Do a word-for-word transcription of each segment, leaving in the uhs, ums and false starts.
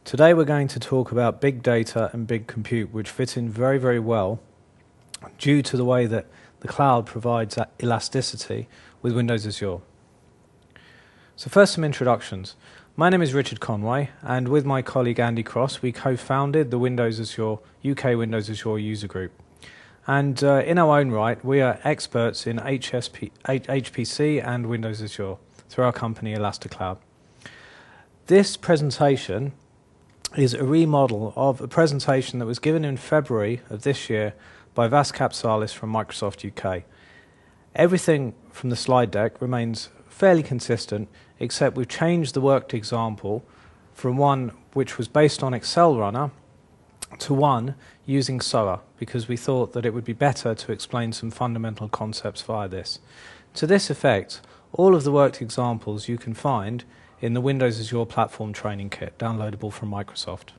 Today we're going to talk about big data and big compute, which fit in very, very well due to the way that the cloud provides that elasticity with Windows Azure. So first, some introductions. My name is Richard Conway, and with my colleague Andy Cross, we co-founded the Windows Azure U K Windows Azure user group. And uh, in our own right, we are experts in H S P, H P C and Windows Azure through our company ElastiCloud. This presentation is a remodel of a presentation that was given in February of this year by Vas Kapsalis from Microsoft U K. Everything from the slide deck remains fairly consistent, except we've changed the worked example from one which was based on Excel Runner to one using S O A, because we thought that it would be better to explain some fundamental concepts via this. To this effect, all of the worked examples you can find in the Windows Azure Platform Training Kit, downloadable from Microsoft.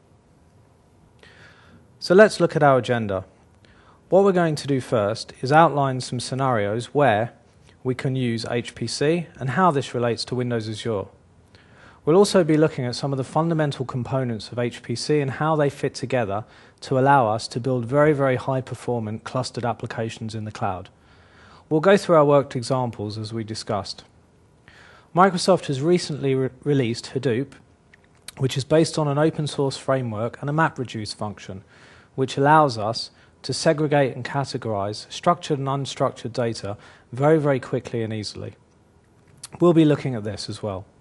So let's look at our agenda. What we're going to do first is outline some scenarios where we can use H P C and how this relates to Windows Azure. We'll also be looking at some of the fundamental components of H P C and how they fit together to allow us to build very, very high-performant clustered applications in the cloud. We'll go through our worked examples as we discussed. Microsoft has recently re released Hadoop, which is based on an open-source framework and a MapReduce function, which allows us to segregate and categorize structured and unstructured data very, very quickly and easily. We'll be looking at this as well.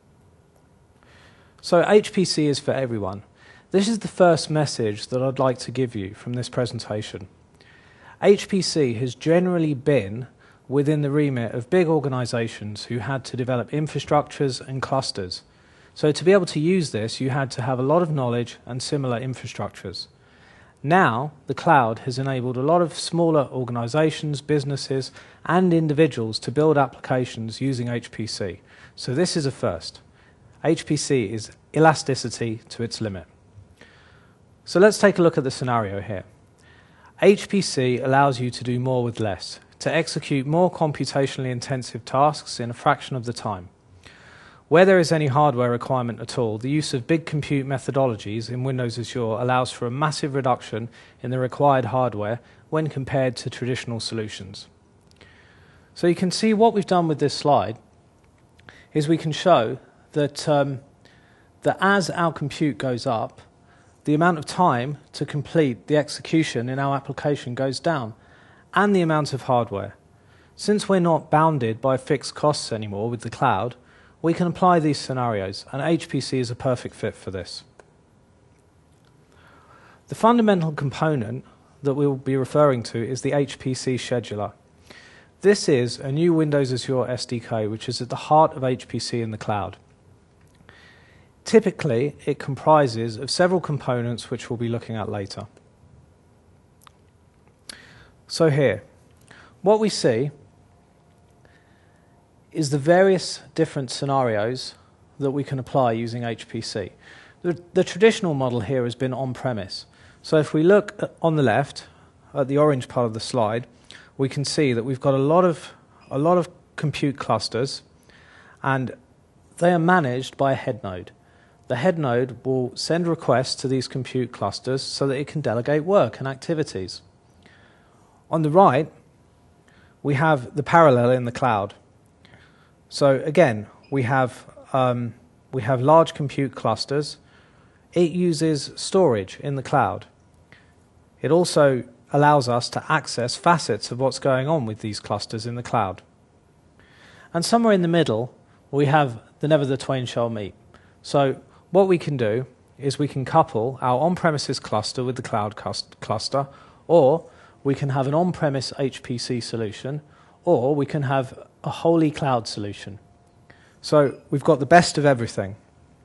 So H P C is for everyone. This is the first message that I'd like to give you from this presentation. H P C has generally been within the remit of big organizations who had to develop infrastructures and clusters. So to be able to use this, you had to have a lot of knowledge and similar infrastructures. Now, the cloud has enabled a lot of smaller organizations, businesses, and individuals to build applications using H P C. So this is a first. H P C is elasticity to its limit. So let's take a look at the scenario here. H P C allows you to do more with less, to execute more computationally intensive tasks in a fraction of the time. Where there is any hardware requirement at all, the use of big compute methodologies in Windows Azure allows for a massive reduction in the required hardware when compared to traditional solutions. So you can see what we've done with this slide is we can show that, um, that as our compute goes up, the amount of time to complete the execution in our application goes down, and the amount of hardware. Since we're not bounded by fixed costs anymore with the cloud, we can apply these scenarios, and H P C is a perfect fit for this. The fundamental component that we'll be referring to is the H P C scheduler. This is a new Windows Azure S D K, which is at the heart of H P C in the cloud. Typically, it comprises of several components which we'll be looking at later. So here, what we see is the various different scenarios that we can apply using H P C. The, the traditional model here has been on-premise. So if we look on the left, at the orange part of the slide, we can see that we've got a lot of, a lot of compute clusters, and they are managed by a head node. The head node will send requests to these compute clusters so that it can delegate work and activities. On the right, we have the parallel in the cloud. So again, we have, um, we have large compute clusters. It uses storage in the cloud. It also allows us to access facets of what's going on with these clusters in the cloud. And somewhere in the middle, we have the never the twain shall meet. So what we can do is we can couple our on-premises cluster with the cloud cluster, or we can have an on-premise H P C solution, or we can have a wholly cloud solution. So we've got the best of everything.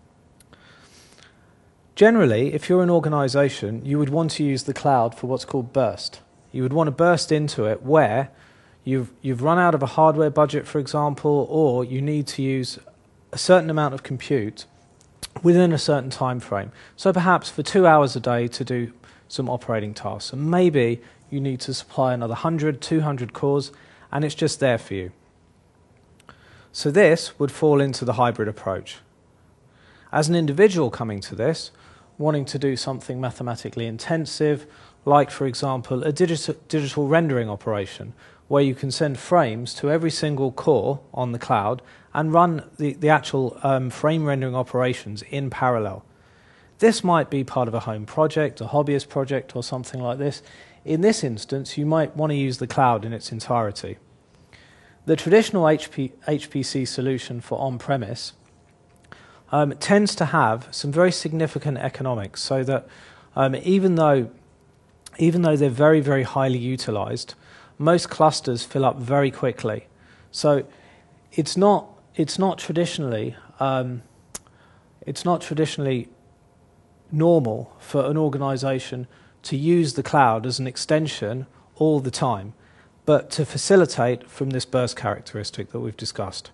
Generally, if you're an organization, you would want to use the cloud for what's called burst. You would want to burst into it where you've, you've run out of a hardware budget, for example, or you need to use a certain amount of compute within a certain time frame. So perhaps for two hours a day to do some operating tasks. And maybe you need to supply another one hundred, two hundred cores, and it's just there for you. So this would fall into the hybrid approach. As an individual coming to this, wanting to do something mathematically intensive, like, for example, a digital, digital rendering operation, where you can send frames to every single core on the cloud and run the, the actual um, frame rendering operations in parallel. This might be part of a home project, a hobbyist project, or something like this. In this instance, you might want to use the cloud in its entirety. The traditional H P, H P C solution for on-premise um, tends to have some very significant economics, so that um, even though even though they're very, very highly utilized, most clusters fill up very quickly. So it's not it's not traditionally um, it's not traditionally normal for an organization to use the cloud as an extension all the time, but to facilitate from this burst characteristic that we've discussed.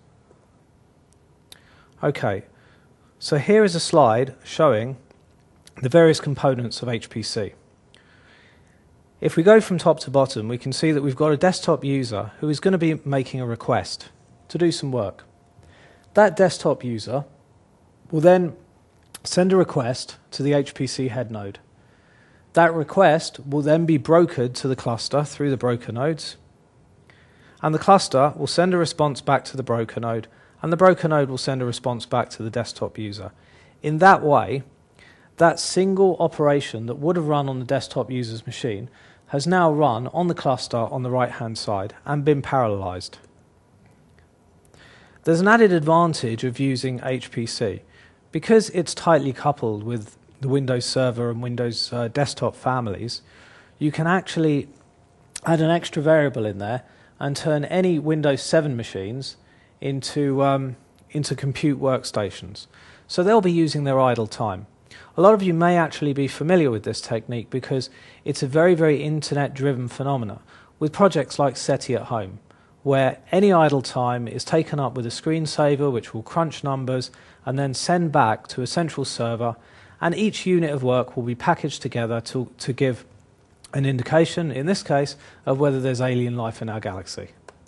Okay, so here is a slide showing the various components of H P C. If we go from top to bottom, we can see that we've got a desktop user who is going to be making a request to do some work. That desktop user will then send a request to the H P C head node. That request will then be brokered to the cluster through the broker nodes, and the cluster will send a response back to the broker node, and the broker node will send a response back to the desktop user. In that way, that single operation that would have run on the desktop user's machine has now run on the cluster on the right-hand side and been parallelized. There's an added advantage of using H P C. Because it's tightly coupled with the Windows Server and Windows uh, Desktop families, you can actually add an extra variable in there and turn any Windows seven machines into, um, into compute workstations. So they'll be using their idle time. A lot of you may actually be familiar with this technique because it's a very, very internet-driven phenomena with projects like SETI at Home, where any idle time is taken up with a screensaver which will crunch numbers and then send back to a central server, and each unit of work will be packaged together to, to give an indication, in this case, of whether there's alien life in our galaxy.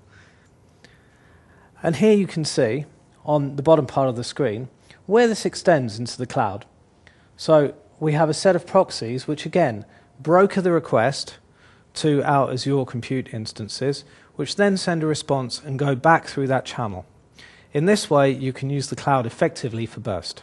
And here you can see, on the bottom part of the screen, where this extends into the cloud. So we have a set of proxies which, again, broker the request to our Azure compute instances, which then send a response and go back through that channel. In this way, you can use the cloud effectively for burst.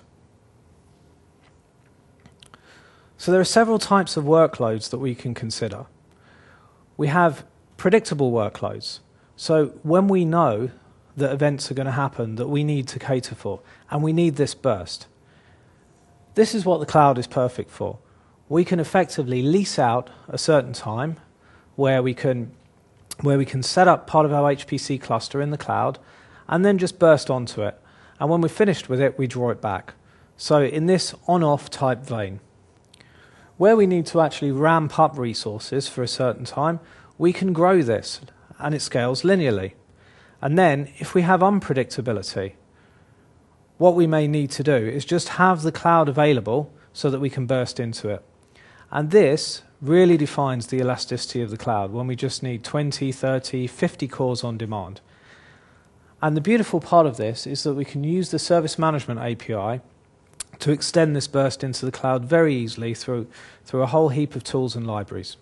So there are several types of workloads that we can consider. We have predictable workloads. So when we know that events are going to happen that we need to cater for, and we need this burst, this is what the cloud is perfect for. We can effectively lease out a certain time where we can, where we can set up part of our H P C cluster in the cloud and then just burst onto it. And when we're finished with it, we draw it back. So in this on-off type vein. Where we need to actually ramp up resources for a certain time, we can grow this, and it scales linearly. And then, if we have unpredictability, what we may need to do is just have the cloud available so that we can burst into it. And this really defines the elasticity of the cloud when we just need twenty, thirty, fifty cores on demand. And the beautiful part of this is that we can use the Service Management A P I to extend this burst into the cloud very easily through, through a whole heap of tools and libraries.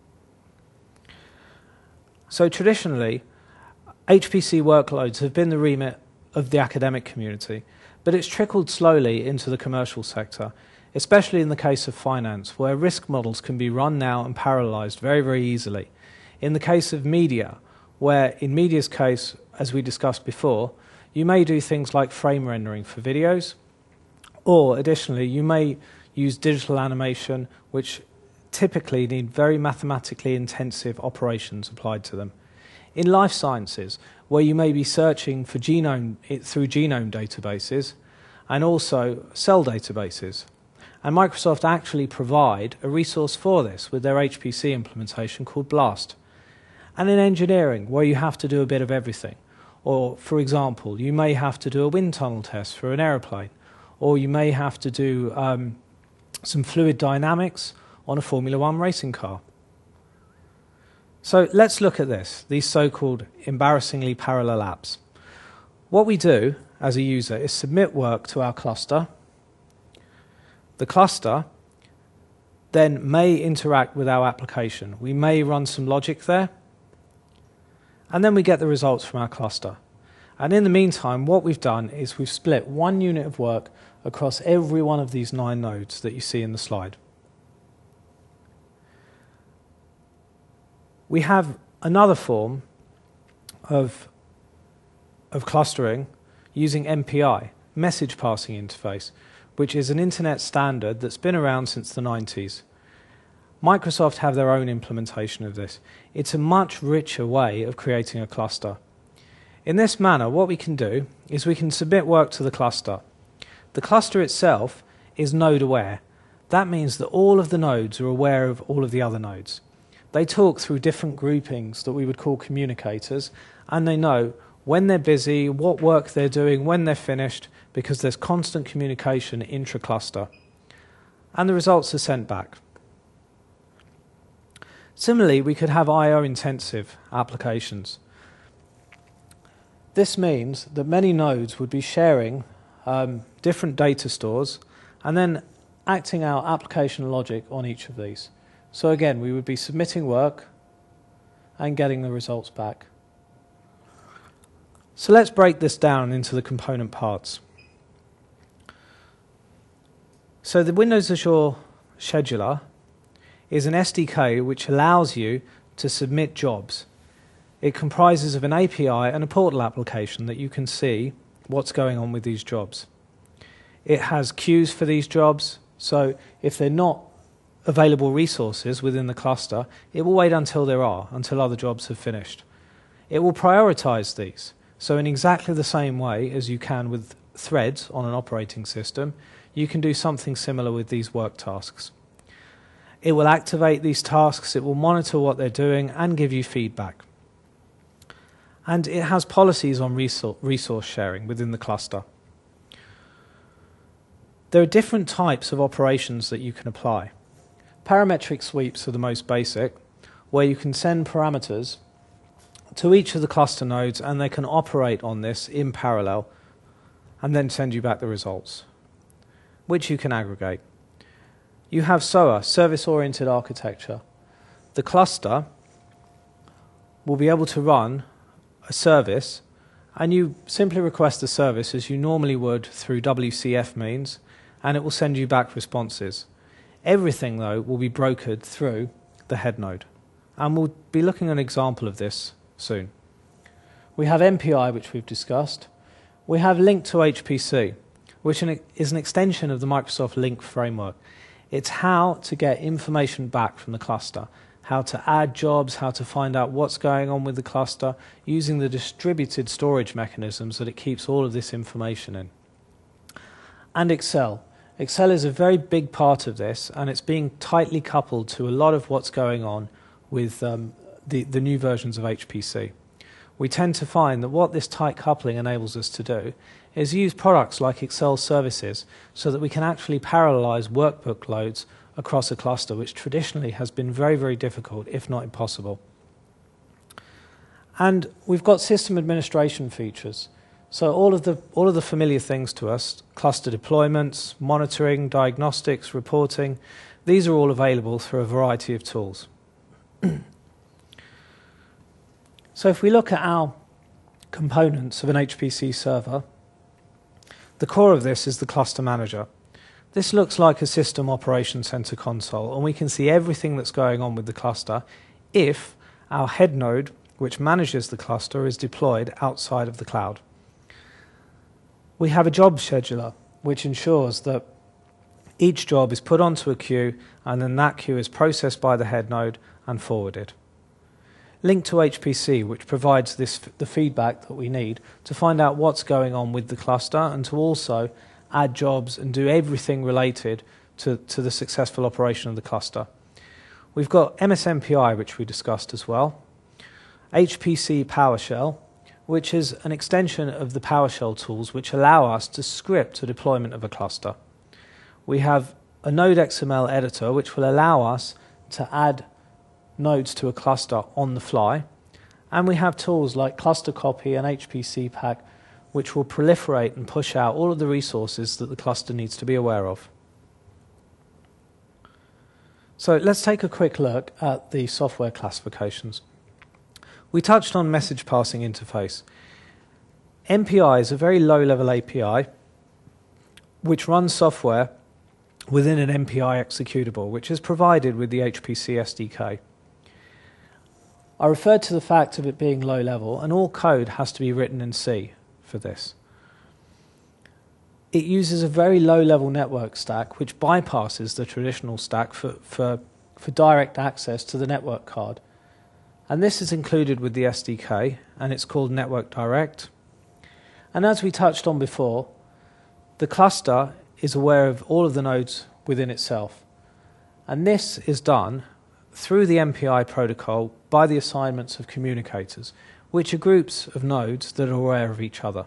So traditionally, H P C workloads have been the remit of the academic community, but it's trickled slowly into the commercial sector, especially in the case of finance, where risk models can be run now and parallelized very, very easily. In the case of media, where in media's case, as we discussed before, you may do things like frame rendering for videos, or additionally, you may use digital animation, which typically need very mathematically intensive operations applied to them. In life sciences, where you may be searching for genome through genome databases and also cell databases. And Microsoft actually provide a resource for this with their H P C implementation called BLAST. And in engineering, where you have to do a bit of everything. Or, for example, you may have to do a wind tunnel test for an aeroplane, or you may have to do um, some fluid dynamics on a Formula One racing car. So let's look at this, these so-called embarrassingly parallel apps. What we do as a user is submit work to our cluster. The cluster then may interact with our application. We may run some logic there, and then we get the results from our cluster. And in the meantime, what we've done is we've split one unit of work across every one of these nine nodes that you see in the slide. We have another form of, of clustering using M P I, Message Passing Interface, which is an internet standard that's been around since the nineties. Microsoft have their own implementation of this. It's a much richer way of creating a cluster. In this manner, what we can do is we can submit work to the cluster. The cluster itself is node aware. That means that all of the nodes are aware of all of the other nodes. They talk through different groupings that we would call communicators, and they know when they're busy, what work they're doing, when they're finished, because there's constant communication intra-cluster. And the results are sent back. Similarly, we could have I O-intensive applications. This means that many nodes would be sharing um, different data stores and then acting out application logic on each of these. So again, we would be submitting work and getting the results back. So let's break this down into the component parts. So the Windows Azure Scheduler is an S D K which allows you to submit jobs. It comprises of an A P I and a portal application that you can see what's going on with these jobs. It has queues for these jobs, so if they're not available resources within the cluster, it will wait until there are, until other jobs have finished. It will prioritize these. So in exactly the same way as you can with threads on an operating system, you can do something similar with these work tasks. It will activate these tasks, it will monitor what they're doing and give you feedback. And it has policies on resource sharing within the cluster. There are different types of operations that you can apply. Parametric sweeps are the most basic, where you can send parameters to each of the cluster nodes and they can operate on this in parallel and then send you back the results, which you can aggregate. You have S O A, Service-Oriented Architecture. The cluster will be able to run a service, and you simply request the service as you normally would through W C F means, and it will send you back responses. Everything, though, will be brokered through the head node, and we'll be looking at an example of this soon. We have M P I, which we've discussed. We have Link to H P C, which is an extension of the Microsoft Link framework. It's how to get information back from the cluster, how to add jobs, how to find out what's going on with the cluster, using the distributed storage mechanisms that it keeps all of this information in. And Excel. Excel is a very big part of this, and it's being tightly coupled to a lot of what's going on with um, the, the new versions of H P C. We tend to find that what this tight coupling enables us to do is use products like Excel services so that we can actually parallelize workbook loads across a cluster, which traditionally has been very, very difficult, if not impossible. And we've got system administration features. So all of the, all of the familiar things to us, cluster deployments, monitoring, diagnostics, reporting, these are all available through a variety of tools. So if we look at our components of an H P C server, the core of this is the cluster manager. This looks like a system operations center console, and we can see everything that's going on with the cluster if our head node, which manages the cluster, is deployed outside of the cloud. We have a job scheduler, which ensures that each job is put onto a queue, and then that queue is processed by the head node and forwarded. Link to H P C, which provides this, the feedback that we need to find out what's going on with the cluster and to also add jobs and do everything related to, to the successful operation of the cluster. We've got M S M P I, which we discussed as well, H P C PowerShell, which is an extension of the PowerShell tools which allow us to script a deployment of a cluster. We have a Node X M L editor, which will allow us to add nodes to a cluster on the fly, and we have tools like Cluster Copy and H P C Pack, which will proliferate and push out all of the resources that the cluster needs to be aware of. So let's take a quick look at the software classifications. We touched on message passing interface. M P I is a very low-level A P I which runs software within an M P I executable, which is provided with the H P C S D K. I referred to the fact of it being low-level, and all code has to be written in C for this. It uses a very low-level network stack which bypasses the traditional stack for, for, for direct access to the network card. And this is included with the S D K, and it's called Network Direct. And as we touched on before, the cluster is aware of all of the nodes within itself. And this is done through the M P I protocol by the assignments of communicators, which are groups of nodes that are aware of each other.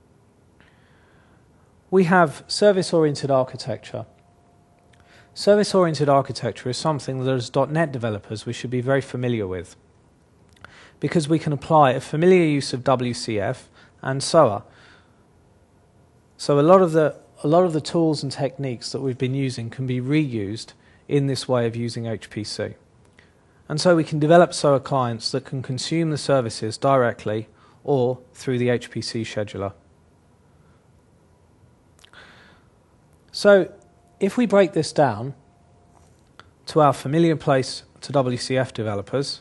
We have service-oriented architecture. Service-oriented architecture is something that as dot net developers we should be very familiar with, because we can apply a familiar use of W C F and S O A. So a lot of the a lot of the tools and techniques that we've been using can be reused in this way of using H P C. And so we can develop S O A clients that can consume the services directly or through the H P C scheduler. So if we break this down to our familiar place to W C F developers,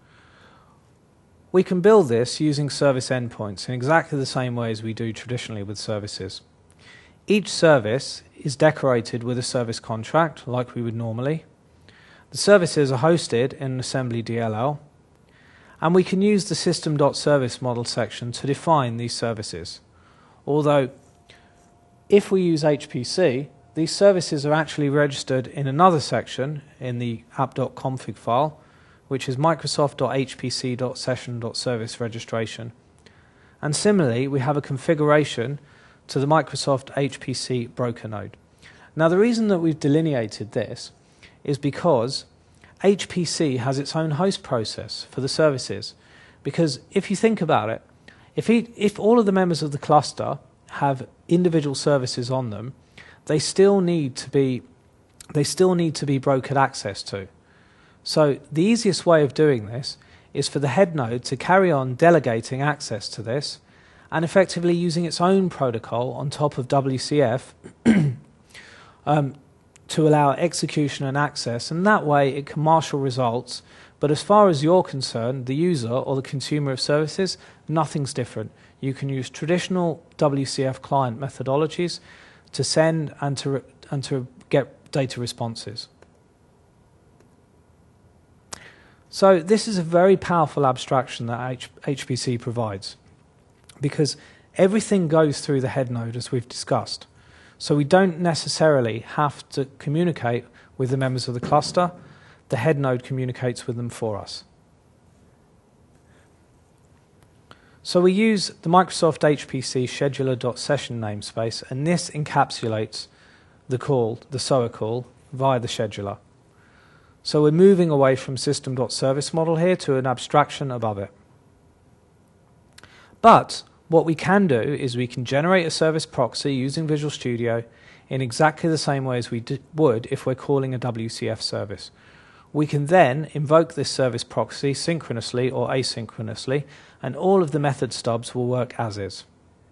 we can build this using service endpoints in exactly the same way as we do traditionally with services. Each service is decorated with a service contract, like we would normally. The services are hosted in an assembly D L L, and we can use the system.service model section to define these services. Although, if we use H P C, these services are actually registered in another section in the app.config file, which is microsoft.hpc.session.service registration. And similarly, we have a configuration to the Microsoft H P C broker node. Now, the reason that we've delineated this is because H P C has its own host process for the services. Because if you think about it, if, he, if all of the members of the cluster have individual services on them, they still need to be they still need to be brokered access to. So the easiest way of doing this is for the head node to carry on delegating access to this and effectively using its own protocol on top of W C F um, to allow execution and access, and that way it can marshal results. But as far as you're concerned, the user or the consumer of services, nothing's different. You can use traditional W C F client methodologies to send and to, re and to get data responses. So this is a very powerful abstraction that H HPC provides, because everything goes through the head node as we've discussed. So we don't necessarily have to communicate with the members of the cluster. The head node communicates with them for us. So we use the Microsoft H P C scheduler.session namespace, and this encapsulates the call, the S O A call, via the scheduler. So we're moving away from system.service model here to an abstraction above it. But what we can do is we can generate a service proxy using Visual Studio in exactly the same way as we would if we're calling a W C F service. We can then invoke this service proxy synchronously or asynchronously, and all of the method stubs will work as is.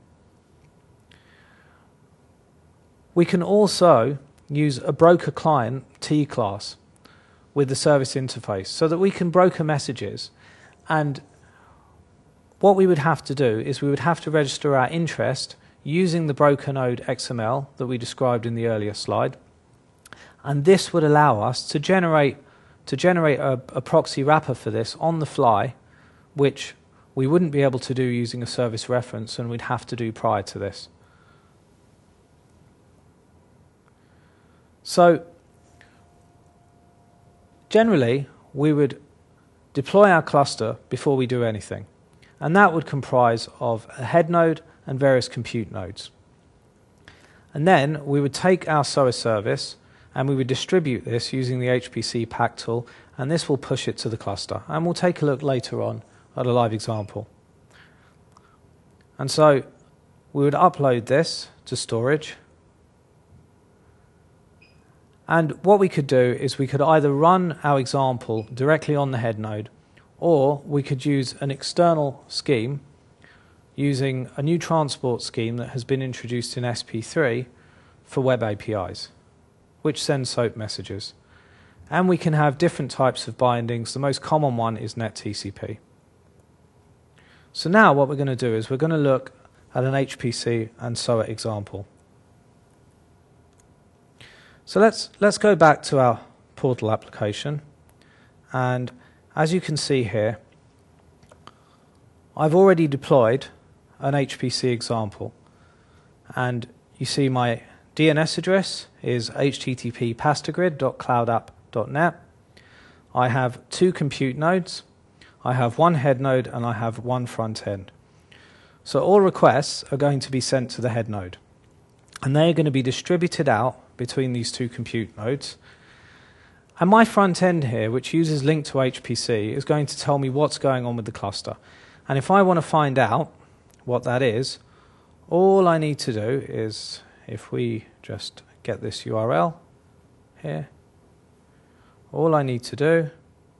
We can also use a broker client T class with the service interface so that we can broker messages, and what we would have to do is we would have to register our interest using the broker node X M L that we described in the earlier slide, and this would allow us to generate to generate a, a proxy wrapper for this on the fly, which we wouldn't be able to do using a service reference, and we'd have to do prior to this. So generally, we would deploy our cluster before we do anything, and that would comprise of a head node and various compute nodes. And then we would take our S O A service and we would distribute this using the H P C pack tool, and this will push it to the cluster. And we'll take a look later on at a live example. And so we would upload this to storage, And what we could do is we could either run our example directly on the head node, or we could use an external scheme using a new transport scheme that has been introduced in S P three for web A P Is, which sends SOAP messages. And we can have different types of bindings. The most common one is NetTCP. So now what we're going to do is we're going to look at an H P C and SOA example. So let's, let's go back to our portal application, and as you can see here, I've already deployed an H P C example, and you see my D N S address is h t t p pastagrid dot cloud app dot net. I have two compute nodes, I have one head node, and I have one front end. So all requests are going to be sent to the head node, and they are going to be distributed out between these two compute nodes. And my front end here, which uses link to H P C, is going to tell me what's going on with the cluster. And if I want to find out what that is, all I need to do is, if we just get this U R L here, all I need to do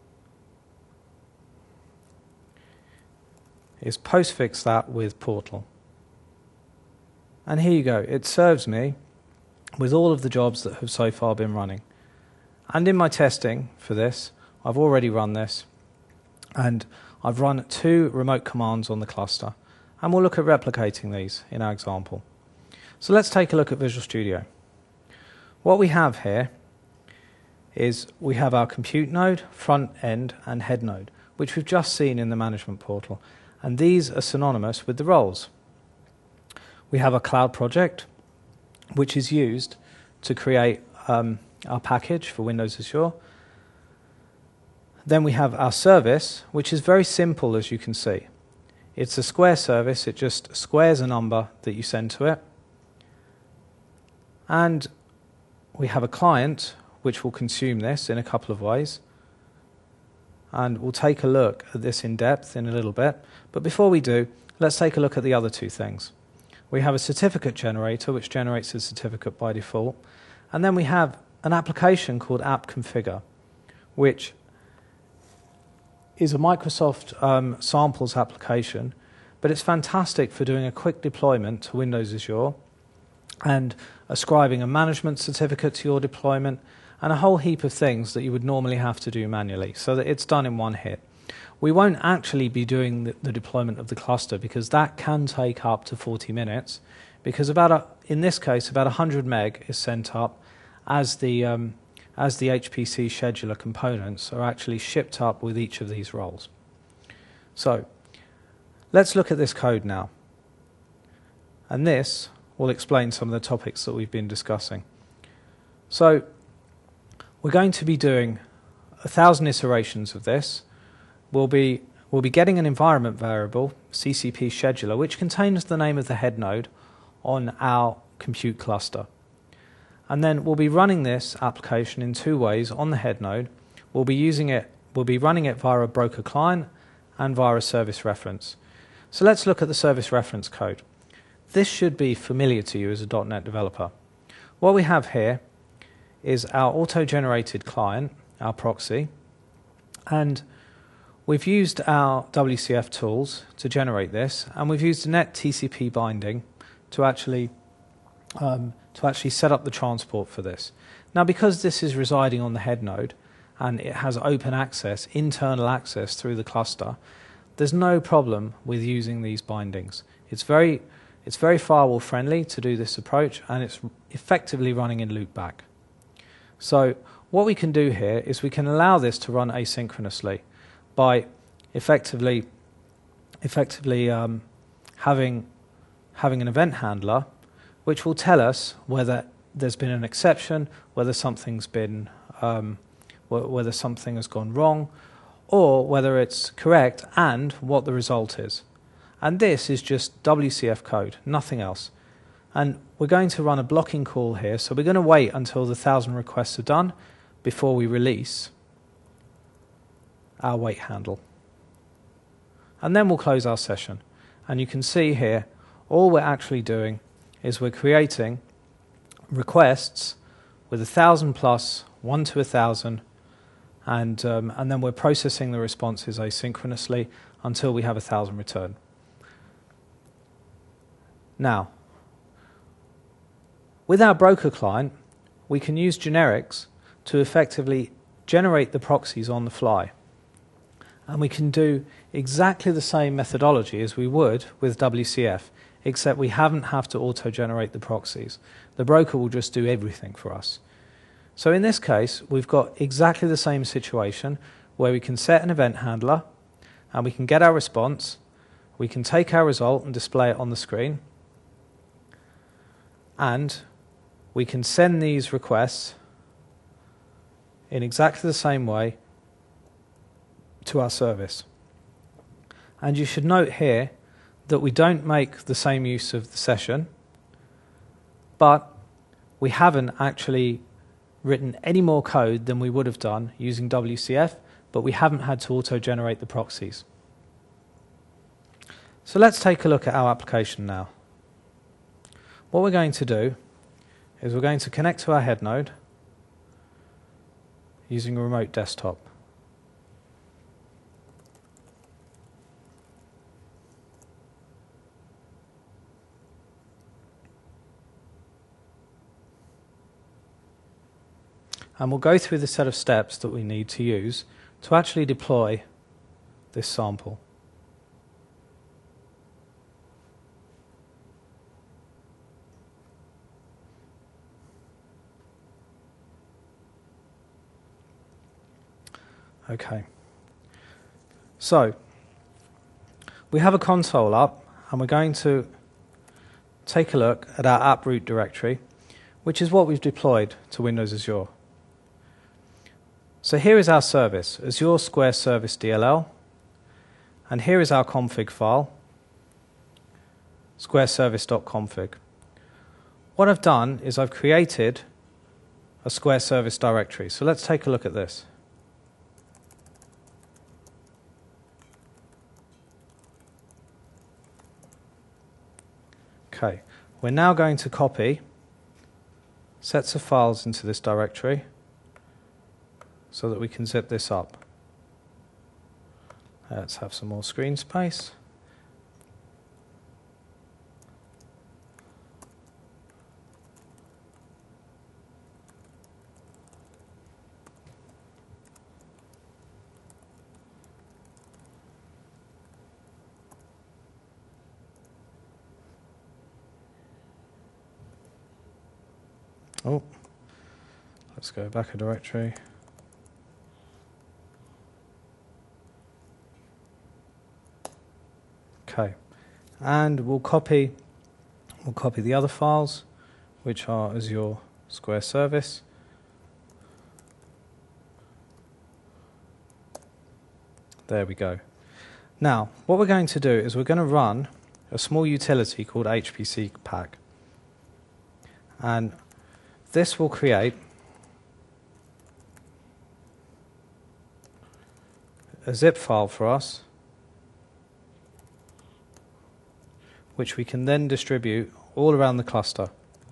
is postfix that with Portal. And here you go, it serves me with all of the jobs that have so far been running. And in my testing for this, I've already run this, and I've run two remote commands on the cluster, and we'll look at replicating these in our example. So let's take a look at Visual Studio. What we have here is we have our compute node, front end, and head node, which we've just seen in the management portal, and these are synonymous with the roles. We have a cloud project, which is used to create um, our package for Windows Azure. Then we have our service, which is very simple, as you can see. It's a square service, it just squares a number that you send to it. And we have a client, which will consume this in a couple of ways. And we'll take a look at this in depth in a little bit. But before we do, let's take a look at the other two things. We have a certificate generator, which generates a certificate by default. And then we have an application called App Configure, which is a Microsoft um, samples application, but it's fantastic for doing a quick deployment to Windows Azure and ascribing a management certificate to your deployment and a whole heap of things that you would normally have to do manually, so that it's done in one hit. We won't actually be doing the, the deployment of the cluster, because that can take up to forty minutes, because about a, in this case about one hundred meg is sent up as the um, as the H P C scheduler components are actually shipped up with each of these roles. So let's look at this code now, and this will explain some of the topics that we've been discussing. So we're going to be doing a thousand iterations of this. We'll be, we'll be getting an environment variable, C C P scheduler, which contains the name of the head node on our compute cluster. And then we'll be running this application in two ways on the head node. We'll be using it, we'll be running it via a broker client and via a service reference. So let's look at the service reference code. This should be familiar to you as a dot net developer. What we have here is our auto-generated client, our proxy, and we've used our W C F tools to generate this, and we've used a NetTCP binding to actually um, to actually set up the transport for this. Now, because this is residing on the head node and it has open access, internal access through the cluster, there's no problem with using these bindings. It's very, it's very firewall friendly to do this approach, and it's effectively running in loopback. So what we can do here is we can allow this to run asynchronously by effectively, effectively um, having, having an event handler which will tell us whether there's been an exception, whether something's been, um, wh whether something has gone wrong, or whether it's correct and what the result is. And this is just W C F code, nothing else. And we're going to run a blocking call here, so we're going to wait until the thousand requests are done before we release our wait handle. And then we'll close our session. And you can see here, all we're actually doing is we're creating requests with a thousand plus, one to a thousand, and, um, and then we're processing the responses asynchronously until we have a thousand return. Now, with our broker client, we can use generics to effectively generate the proxies on the fly. And we can do exactly the same methodology as we would with W C F, except we haven't have to auto-generate the proxies. The broker will just do everything for us. So in this case, we've got exactly the same situation where we can set an event handler and we can get our response, we can take our result and display it on the screen, and we can send these requests in exactly the same way to our service. And you should note here that we don't make the same use of the session, but we haven't actually written any more code than we would have done using W C F, but we haven't had to auto-generate the proxies. So let's take a look at our application now. What we're going to do is we're going to connect to our head node using a remote desktop. And we'll go through the set of steps that we need to use to actually deploy this sample. Okay. So, we have a console up, and we're going to take a look at our app root directory, which is what we've deployed to Windows Azure. So here is our service, Azure Square Service D L L, and here is our config file, squareservice.config. What I've done is I've created a Square Service directory. So let's take a look at this. Okay, we're now going to copy sets of files into this directory so that we can zip this up. Let's have some more screen space. Oh, let's go back a directory. Okay, and we'll copy we'll copy the other files, which are Azure Square Service. There we go. Now, what we're going to do is we're going to run a small utility called H P C pack, and this will create a zip file for us, which we can then distribute all around the cluster.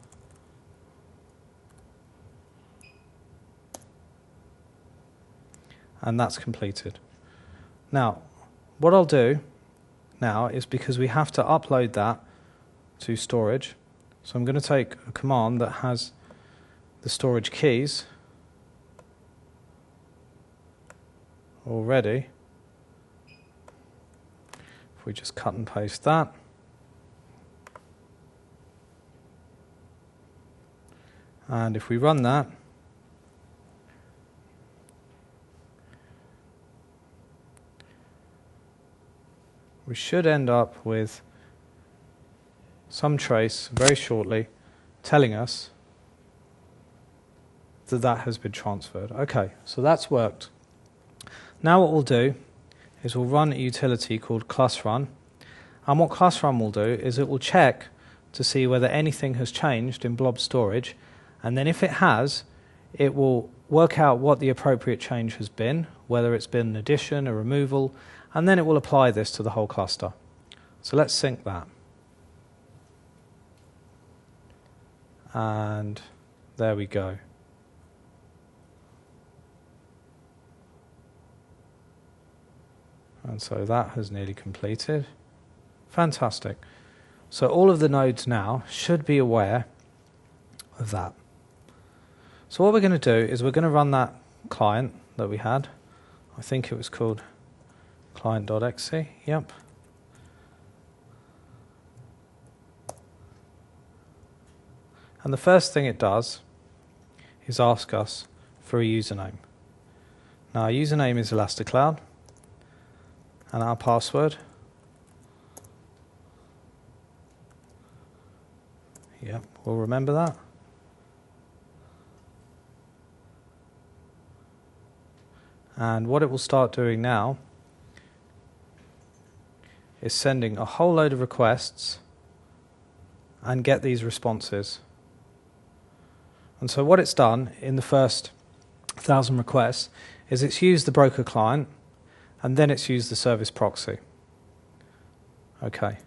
And that's completed. Now, what I'll do now is, because we have to upload that to storage, so I'm going to take a command that has the storage keys already. If we just cut and paste that. And if we run that, we should end up with some trace very shortly telling us that that has been transferred. Okay, so that's worked. Now what we'll do is we'll run a utility called ClusRun, and what ClusRun will do is it will check to see whether anything has changed in blob storage, and then if it has, it will work out what the appropriate change has been, whether it's been an addition, a removal, and then it will apply this to the whole cluster. So let's sync that. And there we go. And so that has nearly completed. Fantastic. So all of the nodes now should be aware of that. So what we're going to do is we're going to run that client that we had. I think it was called client.exe. Yep. And the first thing it does is ask us for a username. Now our username is ElastiCloud, and our password, yep, we'll remember that. And what it will start doing now is sending a whole load of requests and get these responses. And so what it's done in the first thousand requests is it's used the broker client and then it's used the service proxy. Okay.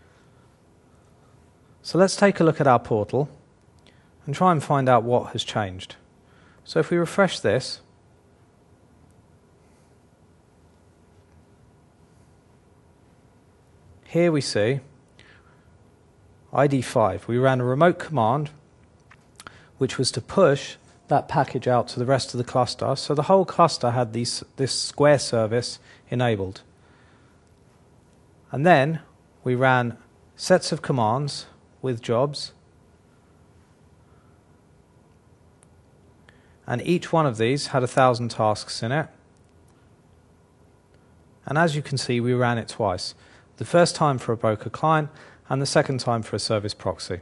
So let's take a look at our portal and try and find out what has changed. So if we refresh this, here we see I D five. We ran a remote command which was to push that package out to the rest of the cluster, so the whole cluster had these, this square service enabled. And then we ran sets of commands with jobs, and each one of these had a thousand tasks in it. And as you can see, we ran it twice. The first time for a broker client and the second time for a service proxy.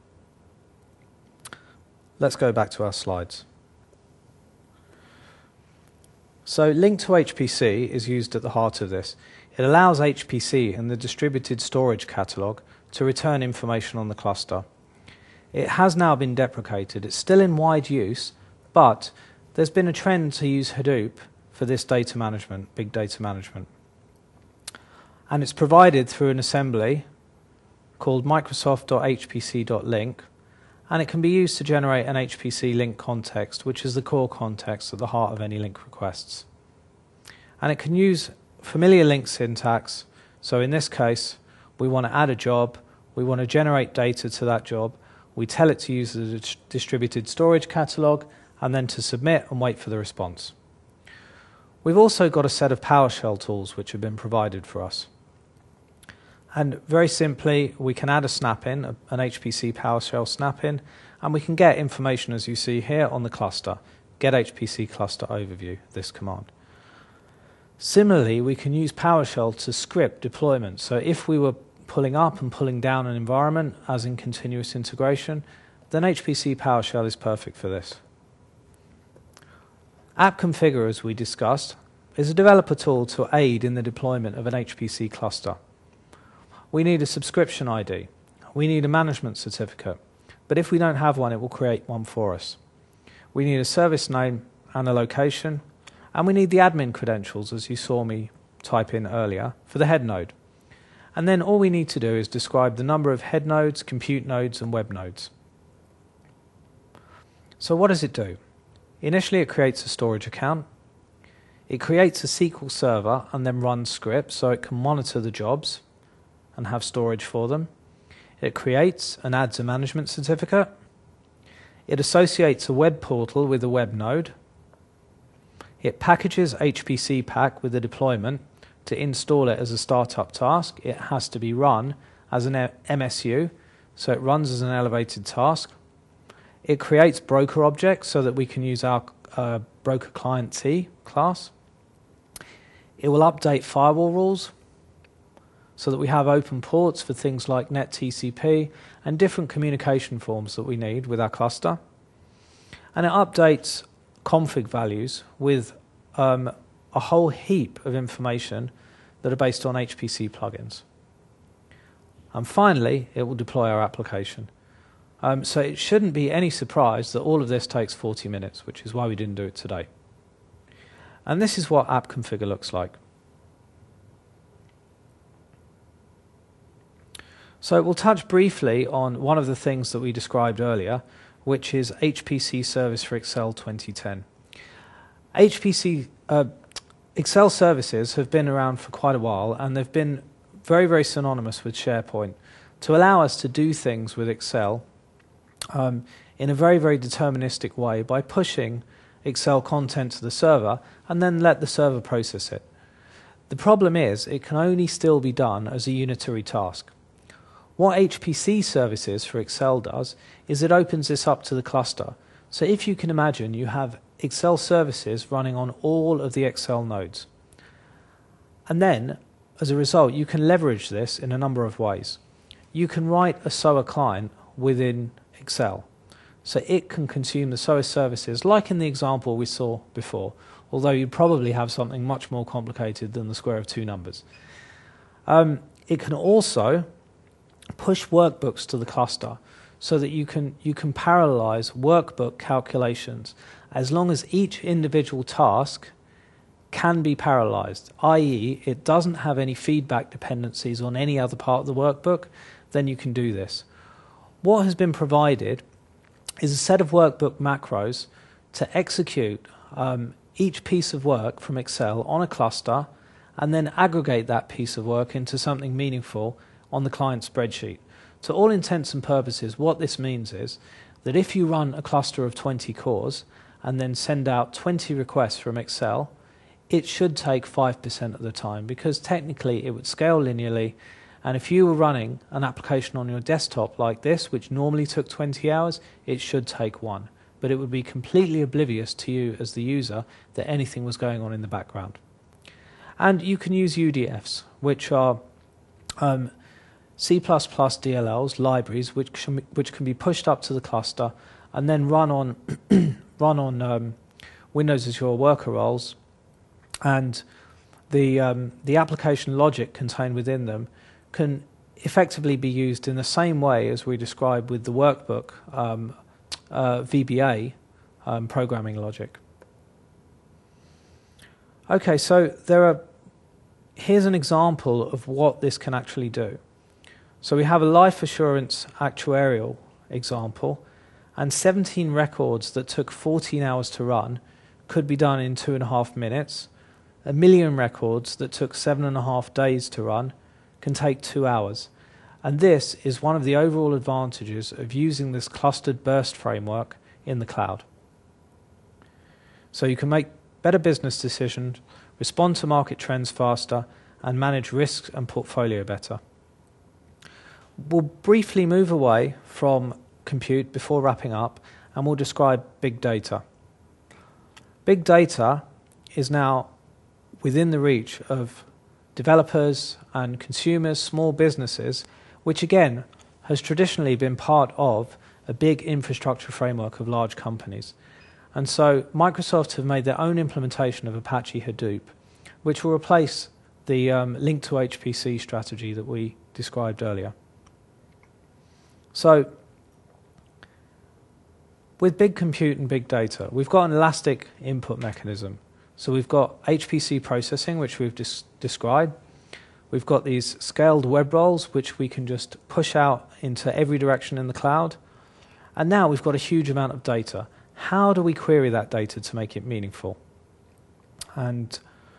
Let's go back to our slides. So link to H P C is used at the heart of this. It allows H P C and the distributed storage catalog to return information on the cluster. It has now been deprecated. It's still in wide use, but there's been a trend to use Hadoop for this data management, big data management. And it's provided through an assembly called microsoft dot h p c dot link, and it can be used to generate an H P C link context, which is the core context at the heart of any link requests. And it can use familiar link syntax. So in this case, we want to add a job, we want to generate data to that job, we tell it to use the distributed storage catalog, and then to submit and wait for the response. We've also got a set of PowerShell tools which have been provided for us. And very simply, we can add a snap-in, an H P C PowerShell snap-in, and we can get information, as you see here, on the cluster. Get H P C cluster overview, this command. Similarly, we can use PowerShell to script deployment. So if we were pulling up and pulling down an environment, as in continuous integration, then H P C PowerShell is perfect for this. App Configure, as we discussed, is a developer tool to aid in the deployment of an H P C cluster. We need a subscription I D. We need a management certificate. But if we don't have one, it will create one for us. We need a service name and a location. And we need the admin credentials, as you saw me type in earlier, for the head node. And then all we need to do is describe the number of head nodes, compute nodes, and web nodes. So what does it do? Initially, it creates a storage account. It creates a S Q L server and then runs scripts so it can monitor the jobs and have storage for them. It creates and adds a management certificate. It associates a web portal with a web node. It packages H P C pack with a deployment to install it as a startup task. It has to be run as an M S U, so it runs as an elevated task. It creates broker objects so that we can use our uh, broker client T class. It will update firewall rules so that we have open ports for things like net T C P and different communication forms that we need with our cluster. And it updates config values with um, a whole heap of information that are based on H P C plugins. And finally, it will deploy our application. Um, so it shouldn't be any surprise that all of this takes forty minutes, which is why we didn't do it today. And this is what App Configure looks like. So we'll touch briefly on one of the things that we described earlier, which is H P C Service for Excel twenty ten. H P C, uh, Excel services have been around for quite a while, and they've been very, very synonymous with SharePoint to allow us to do things with Excel um, in a very, very deterministic way by pushing Excel content to the server and then let the server process it. The problem is it can only still be done as a unitary task. What H P C Services for Excel does is it opens this up to the cluster. So if you can imagine, you have Excel services running on all of the Excel nodes. And then, as a result, you can leverage this in a number of ways. You can write a S O A client within Excel. So it can consume the S O A services, like in the example we saw before, although you'd probably have something much more complicated than the square of two numbers. Um, it can also push workbooks to the cluster so that you can, you can parallelize workbook calculations as long as each individual task can be parallelized, that is it doesn't have any feedback dependencies on any other part of the workbook, then you can do this. What has been provided is a set of workbook macros to execute um, each piece of work from Excel on a cluster and then aggregate that piece of work into something meaningful on the client spreadsheet. To all intents and purposes, what this means is that if you run a cluster of twenty cores and then send out twenty requests from Excel, it should take five percent of the time, because technically it would scale linearly, and if you were running an application on your desktop like this, which normally took twenty hours, it should take one. But it would be completely oblivious to you as the user that anything was going on in the background. And you can use U D Fs, which are um, C plus plus D L Ls, libraries, which can, which can be pushed up to the cluster and then run on, run on um, Windows Azure worker roles, and the, um, the application logic contained within them can effectively be used in the same way as we described with the workbook um, uh, V B A um, programming logic. Okay, so there are, here's an example of what this can actually do. So we have a life assurance actuarial example, and seventeen records that took fourteen hours to run could be done in two and a half minutes. A million records that took seven and a half days to run can take two hours. And this is one of the overall advantages of using this clustered burst framework in the cloud. So you can make better business decisions, respond to market trends faster, and manage risks and portfolio better. We'll briefly move away from compute before wrapping up, and we'll describe big data. Big data is now within the reach of developers and consumers, small businesses, which again has traditionally been part of a big infrastructure framework of large companies. And so Microsoft have made their own implementation of Apache Hadoop, which will replace the um, link to H P C strategy that we described earlier. So with big compute and big data, we've got an elastic input mechanism. So we've got H P C processing, which we've dis described. We've got these scaled web roles, which we can just push out into every direction in the cloud. And now we've got a huge amount of data. How do we query that data to make it meaningful? And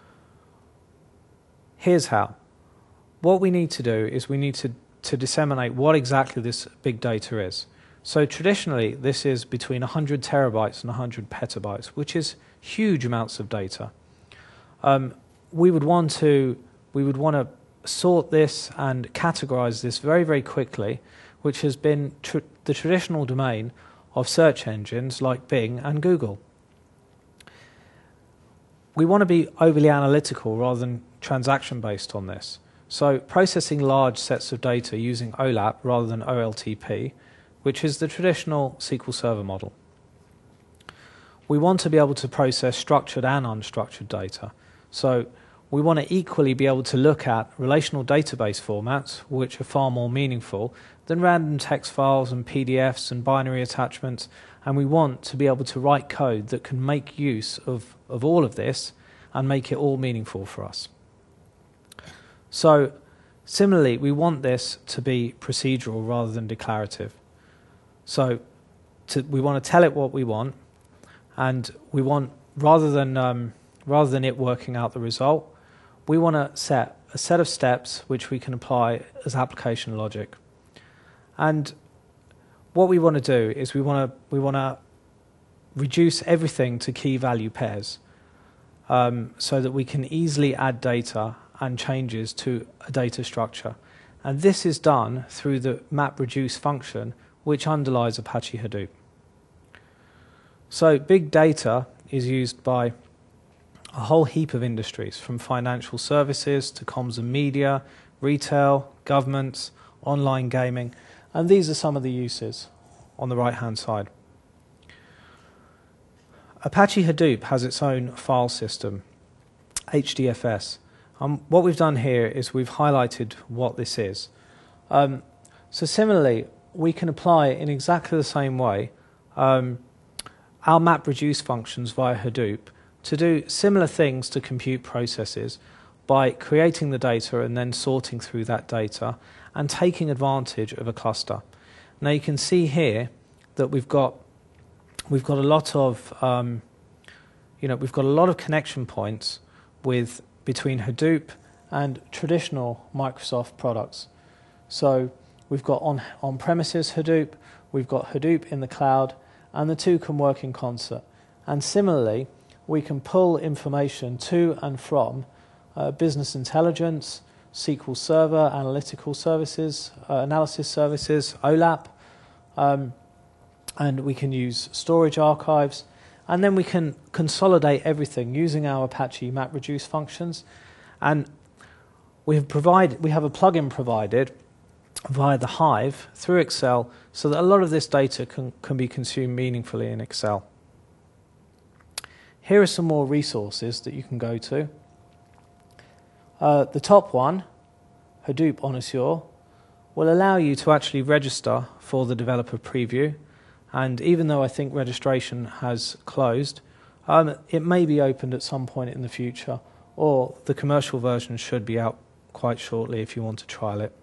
here's how. What we need to do is we need to, to disseminate what exactly this big data is. So traditionally, this is between one hundred terabytes and one hundred petabytes, which is huge amounts of data. Um, we would want to we would want to sort this and categorize this very, very quickly, which has been tr the traditional domain of search engines like Bing and Google. We want to be overly analytical rather than transaction-based on this. So processing large sets of data using OLAP rather than O L T P, which is the traditional S Q L Server model. We want to be able to process structured and unstructured data. So we want to equally be able to look at relational database formats, which are far more meaningful than random text files and P D Fs and binary attachments, and we want to be able to write code that can make use of, of all of this and make it all meaningful for us. So similarly, we want this to be procedural rather than declarative. So to, we want to tell it what we want, and we want, rather than um, rather than it working out the result. We want to set a set of steps which we can apply as application logic. And what we want to do is we want to we want to reduce everything to key value pairs, um, so that we can easily add data and changes to a data structure. And this is done through the MapReduce function, which underlies Apache Hadoop. So big data is used by a whole heap of industries, from financial services to comms and media, retail, governments, online gaming, and these are some of the uses on the right-hand side. Apache Hadoop has its own file system, H D F S. Um, what we've done here is we've highlighted what this is. Um, so similarly, we can apply in exactly the same way um, our MapReduce functions via Hadoop to do similar things to compute processes by creating the data and then sorting through that data and taking advantage of a cluster. Now you can see here that we've got we've got a lot of um, you know we've got a lot of connection points with between Hadoop and traditional Microsoft products. So we've got on on-premises Hadoop, we've got Hadoop in the cloud, and the two can work in concert. And similarly, we can pull information to and from uh, business intelligence, S Q L Server, analytical services, uh, analysis services, O LAP, um, and we can use storage archives, and then we can consolidate everything using our Apache MapReduce functions. And we have provide we have a plugin provided via the Hive through Excel so that a lot of this data can, can be consumed meaningfully in Excel. Here are some more resources that you can go to. Uh, the top one, Hadoop on Azure, will allow you to actually register for the developer preview. And even though I think registration has closed, um, it may be opened at some point in the future, or the commercial version should be out quite shortly if you want to trial it.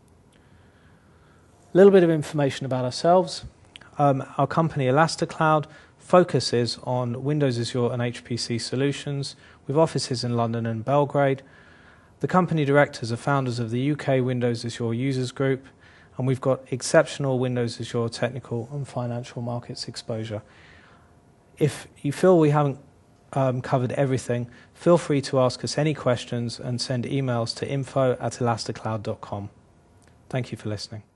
A little bit of information about ourselves. Um, our company ElastiCloud focuses on Windows, Azure and H P C solutions with offices in London and Belgrade. The company directors are founders of the U K Windows Azure Users Group, and we've got exceptional Windows Azure technical and financial markets exposure. If you feel we haven't um, covered everything, feel free to ask us any questions and send emails to info at elasticloud dot com. Thank you for listening.